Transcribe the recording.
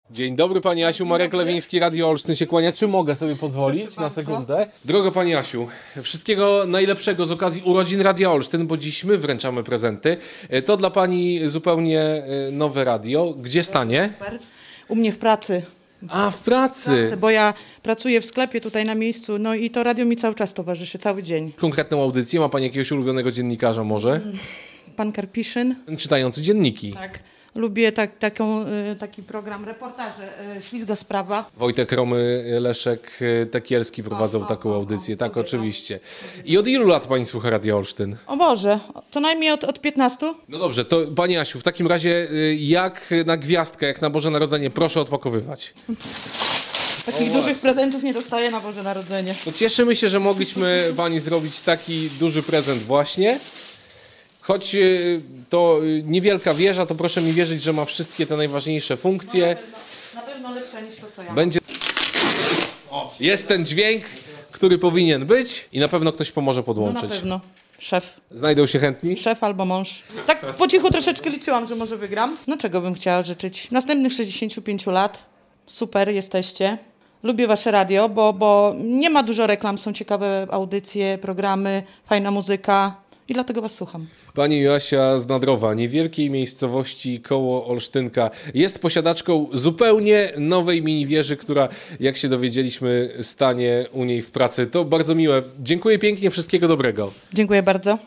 Dzień dobry Pani Asiu, Marek Lewiński, Radio Olsztyn się kłania. Czy mogę sobie pozwolić na sekundę? Droga Pani Asiu, wszystkiego najlepszego z okazji urodzin Radia Olsztyn, bo dziś my wręczamy prezenty. To dla Pani zupełnie nowe radio. Gdzie stanie? Super. U mnie w pracy. A, w pracy. Bo ja pracuję w sklepie tutaj na miejscu, no i to radio mi cały czas towarzyszy, cały dzień. Konkretną audycję. Ma Pani jakiegoś ulubionego dziennikarza może? Pan Karpiszyn. Czytający dzienniki. Tak. Lubię taki program, reportaże, Ślizga sprawa. Wojtek Romy, Leszek Tekielski prowadzą taką audycję. Tak, oczywiście. I od ilu lat Pani słucha Radia Olsztyn? O Boże, co najmniej od 15. No dobrze, to Pani Asiu, w takim razie jak na gwiazdkę, jak na Boże Narodzenie, proszę odpakowywać. Takich dużych prezentów nie dostaję na Boże Narodzenie. To cieszymy się, że mogliśmy Pani zrobić taki duży prezent właśnie. Choć to niewielka wieża, to proszę mi wierzyć, że ma wszystkie te najważniejsze funkcje. Na pewno lepsza niż to, co ja. Będzie... Jest ten dźwięk, który powinien być i na pewno ktoś pomoże No podłączyć. na pewno. Szef. Znajdą się chętni? Szef albo mąż. Tak po cichu troszeczkę liczyłam, że może wygram. No czego bym chciała życzyć? Następnych 65 lat. Super jesteście. Lubię wasze radio, bo nie ma dużo reklam, są ciekawe audycje, programy, fajna muzyka i dlatego was słucham. Pani Joasia z Nadrowa, niewielkiej miejscowości koło Olsztynka, jest posiadaczką zupełnie nowej mini wieży, która, jak się dowiedzieliśmy, stanie u niej w pracy. To bardzo miłe. Dziękuję pięknie, wszystkiego dobrego. Dziękuję bardzo.